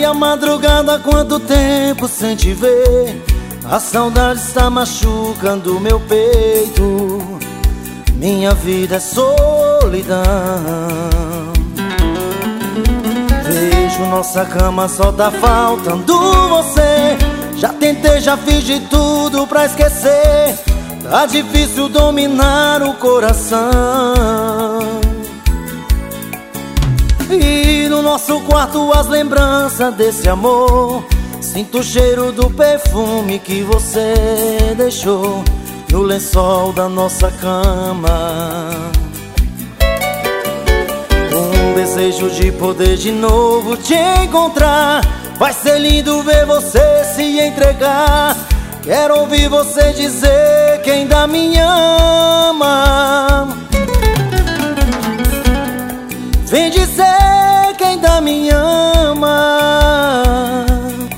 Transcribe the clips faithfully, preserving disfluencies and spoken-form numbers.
a madrugada, quanto tempo sem te ver. A saudade está machucando meu peito. Minha vida é solidão. Vejo nossa cama, só tá faltando você. Já tentei, já fiz de tudo pra esquecer. Tá difícil dominar o coração. E no nosso quarto as lembranças desse amor. Sinto o cheiro do perfume que você deixou no lençol da nossa cama. Um desejo de poder de novo te encontrar. Vai ser lindo ver você se entregar. Quero ouvir você dizer que ainda me ama. Vem dizer que ainda me ama.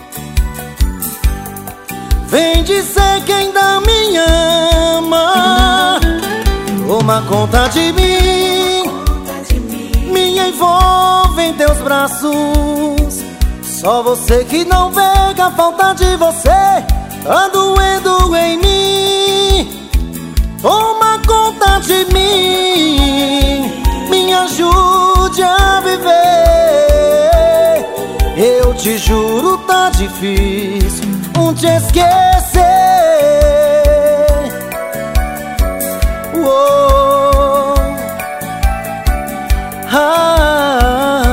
Vem dizer que ainda me ama. Toma conta de mim, me envolve em teus braços. Só você que não vê que a falta de você tá doendo em mim. Toma conta de mim, me ajude a viver. Eu te juro, tá difícil um te esquecer. Uou. Ah.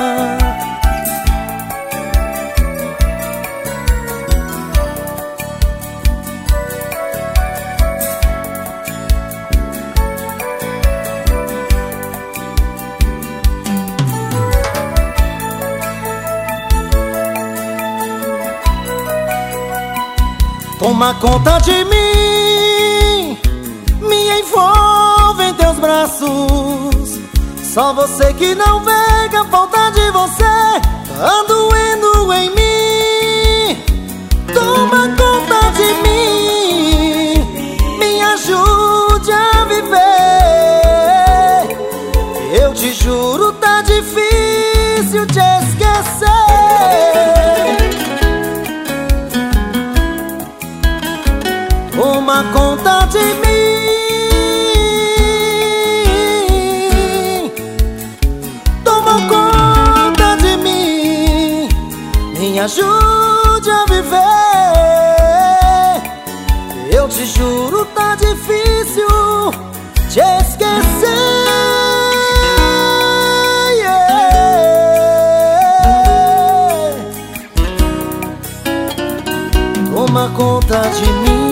Toma conta de mim, me envolve em teus braços. Só você que não vê que a falta de você tá doendo em mim. Toma conta de mim, me ajude a viver. Eu te juro, tá difícil te esquecer. Toma conta de mim, toma conta de mim, me ajude a viver. Eu te juro, tá difícil te esquecer. Yeah. Toma conta de mim.